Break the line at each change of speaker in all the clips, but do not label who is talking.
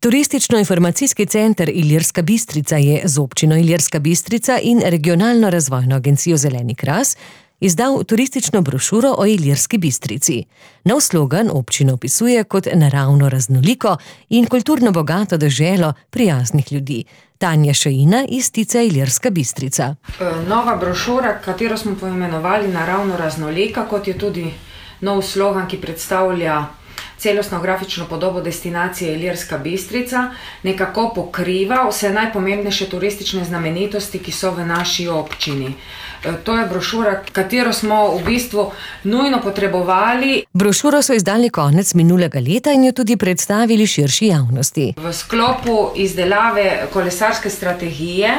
Turistično-informacijski center Ilirska Bistrica je z občino Ilirska Bistrica in regionalno razvojno agencijo Zeleni kras izdal turistično brošuro o Ilirski Bistrici. Nov slogan občino opisuje kot naravno raznoliko in kulturno bogato deželo prijaznih ljudi. Tanja Šejina iz Tice Ilirska Bistrica.
Nova brošura, katero smo poimenovali naravno raznolika, kot je tudi nov slogan, ki predstavlja celostno grafično podobo destinacije Ilirska Bistrica, nekako pokriva vse najpomembnejše turistične znamenitosti, ki so v naši občini. To je brošura, katero smo v bistvu nujno potrebovali.
Brošuro so izdali konec minulega leta in jo tudi predstavili širši javnosti.
V sklopu izdelave kolesarske strategije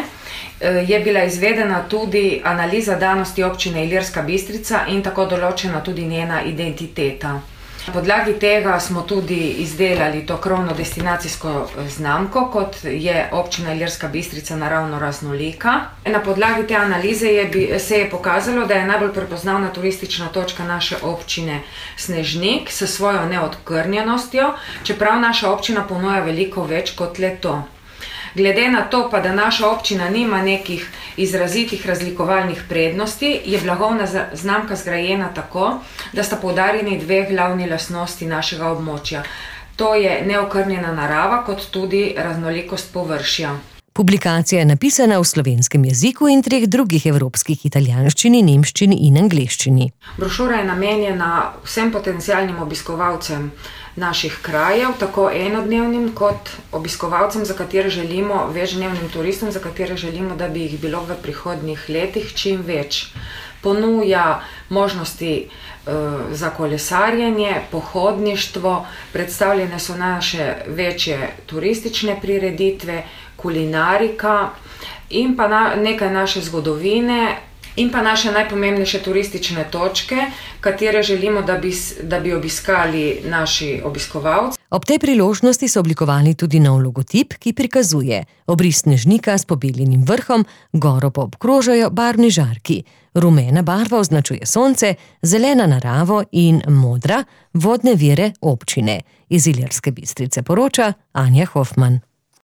je bila izvedena tudi analiza danosti občine Ilirska Bistrica in tako določena tudi njena identiteta. Na podlagi tega smo tudi izdelali to krovno destinacijsko znamko, kot je občina Ilirska Bistrica naravno raznolika. Na podlagi te analize se je pokazalo, da je najbolj prepoznavna turistična točka naše občine Snežnik s svojo neodkrnjenostjo, čeprav naša občina ponuja veliko več kot le to. Glede na to pa, da naša občina nima nekih izrazitih razlikovalnih prednosti, je blagovna znamka zgrajena tako, da sta poudarjeni dve glavni lastnosti našega območja. To je neokrnjena narava kot tudi raznolikost površja.
Publikacija je napisana v slovenskem jeziku in 3 drugih evropskih: italijanščini, nemščini in angleščini.
Brošura je namenjena vsem potencialnim obiskovalcem naših krajev, tako enodnevnim kot obiskovalcem, za katere želimo, večdnevnim turistom, za katere želimo, da bi jih bilo v prihodnjih letih čim več. Ponuja možnosti za kolesarjenje, pohodništvo, predstavljene so naše večje turistične prireditve, kulinarika in pa nekaj naše zgodovine in pa naše najpomembnejše turistične točke, katere želimo, da bi obiskali naši obiskovalci.
Ob tej priložnosti so oblikovali tudi nov logotip, ki prikazuje obris snežnika s pobeljenim vrhom, goro pa obkrožajo barvni žarki. Rumena barva označuje sonce, zelena naravo in modra vodne vire občine. Iz Ilirske Bistrice poroča Anja Hofman.